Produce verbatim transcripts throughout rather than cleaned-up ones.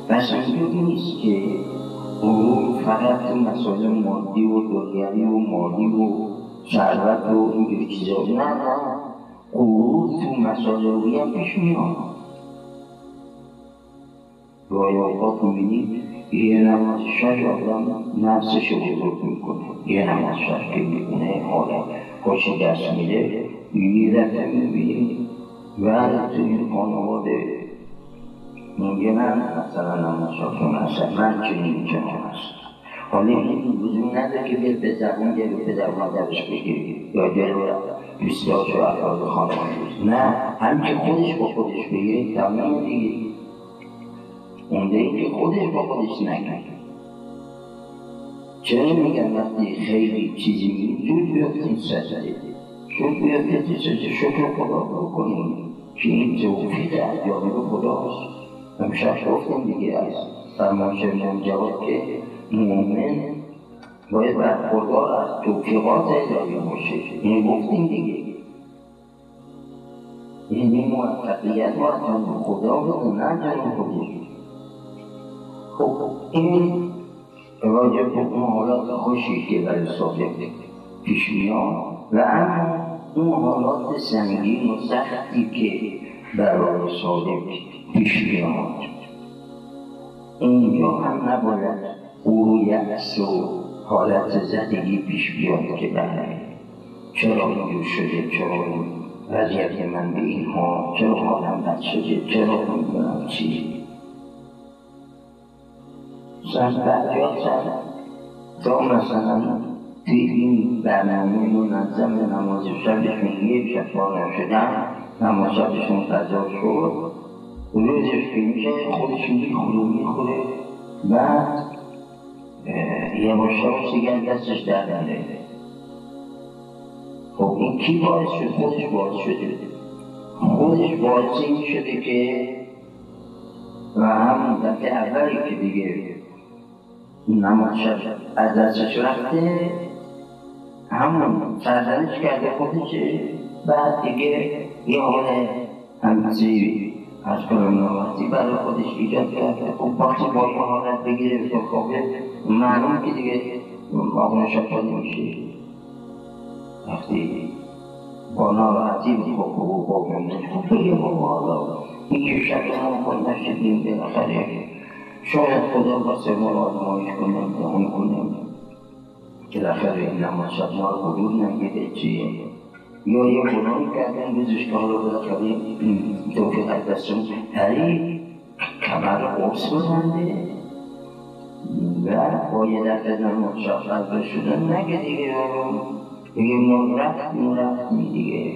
بس اینجور نیست که غرور فقط تو مسائل مادی و دنیوی و مالی و ثروت و اینجور چیزا. نه نه، غرور تو مسائل روحی هم پیش میاد. گاهی اوقات می‌بینی یه نماز شب آدم نفسش رو بزرگ میکنه، یه نماز شب که می‌بینه حالا خوشی دست میده، یه دفعه می‌بینی و تو این خانواده میگنن مثلا نماز شب چون اصلا من چنین چنان هست. حالا این وجود نداره که به زبان جلو پدر مادرش بگیری یا جلو دوستاش و افراد خانواده‌اش، نه، هم که خودش با خودش بگیری تمام دیگه. اونده این که خودش با خودش نگه. چرا میگن وقتی خیلی چیزی میگن زود بیافتیم سجده، زود بیافتیم سجده، شکر خدا بکنیم که این توفیق از جانب خداست. امشب گفتیم دیگه از فرمان شیخ جواد که مومن باید برخوردار از توفیقات الهی باشه. این گفتیم دیگه، این موفقیت باید جانب خدا بده، نه جانب خودش. خب این راجع به اون حالات خوشی که برای صادق پیش میاد و اما اون حالات سنگین و سختی که برای صادق پیش میاد اینجا هم نباید او یأس و حالت زدگی پیش بیاد که بله چرا اینجور شده، چرا وضعیت من به اینها، چرا حالم بد شده، چرا نمیدونم چی. سن بعدیا سن تا مثلا توی این برنامه منظم نماز شبشون یک شفا نشدن، نماز شبشون قضا شد، روزش که میشه خودش میخوره میخوره بعد یه مشتاق سیگر دستش در نره. خب این کی باعث شد؟ خودش باعث شده. خودش باعث این شده که و همون دفعه اولی که دیگه نماز شب از دستش رفته همون سرزنش کرده خودشه. بعد دیگه یه حال همچی از کلمناوستی برای خودش ایجاد کرده. خب وقتی با این حالت بگیره به خوابه معلوم که دیگه آقای شفا نمیشه. وقتی با ناراحتی به خواب و با گمنش بگه با حالا این که شفا نمکن نشدیم بالاخره شاید خدا باسه ما را آزمایش کنه امتحان کنه بالاخره این نماز شب ما رو حضور نگیده چیه یا یه گناهی کردن روزش که حالا بالاخره این توفیق از دستشون هری کمر قرص بزنده و با یه دفعه نماز شب قضا شدن نگه دیگه بگه ما رفتیم رفتیم دیگه.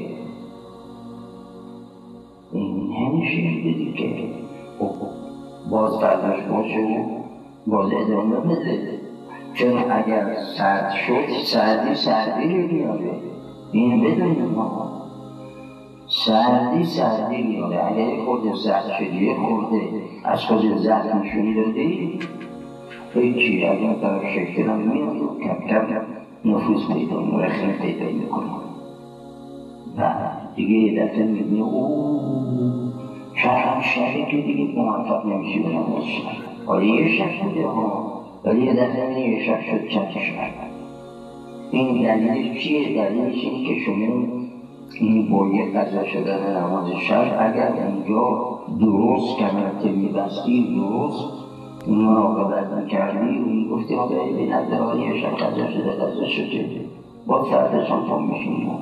این همیشه دیدی که باز قدرش باشه و باز ادامه بده. چون اگر سرد شد سردی سردی رو میاره. این بدونیم ما سردی سردی میاره. اگر خود زرد شدی خورده از خود زرد نشونی دادی هیچی اگر طرف شکل هم میاد و کم کم نفوذ پیدا مرخنه پیدا میکنه و دیگه یه دفعه میبینه اوه شرم شبه که دیگه موفق نمیشی به نماز شد. حالا یه شب شده ها ولی یه دفعه میبینه یه شب شد چند شب. این دلیلش چیه؟ دلیلش اینه که شما این باید قضا شدن نماز شب اگر اینجا درست کمرت میبستی درست مراقبت میکردی و میگفتی ها به نظر یه شب قضا شده قضا شده با سردشان تا میشیم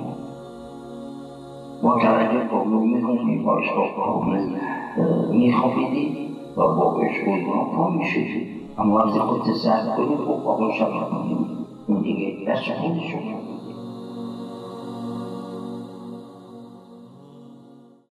با توجه کامل میکنی باش با کامل میخوابیدی و با عشق و پا میشدی اما وقتی خودت سرد کنی خب آقا شب کنیم اون دیگه دست خودش شد.